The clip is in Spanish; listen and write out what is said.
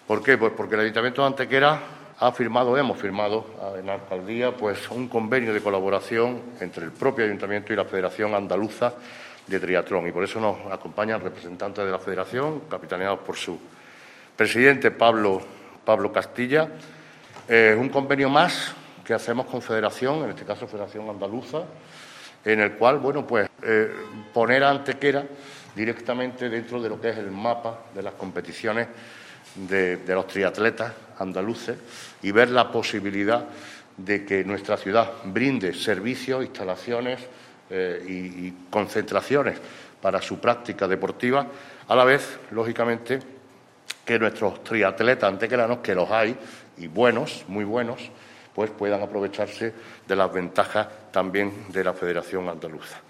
¿Por qué? Pues porque el Ayuntamiento de Antequera hemos firmado en la alcaldía pues un convenio de colaboración entre el propio Ayuntamiento y la Federación Andaluza de Triatlón. Y por eso nos acompañan representantes de la Federación, capitaneados por su presidente Pablo Castilla. Un convenio más que hacemos con Federación, en este caso Federación Andaluza, en el cual, poner a Antequera directamente dentro de lo que es el mapa de las competiciones de los triatletas andaluces y ver la posibilidad de que nuestra ciudad brinde servicios, instalaciones y concentraciones para su práctica deportiva, a la vez, lógicamente, que nuestros triatletas antequeranos, que los hay, y buenos, muy buenos, pues puedan aprovecharse de las ventajas también de la Federación Andaluza.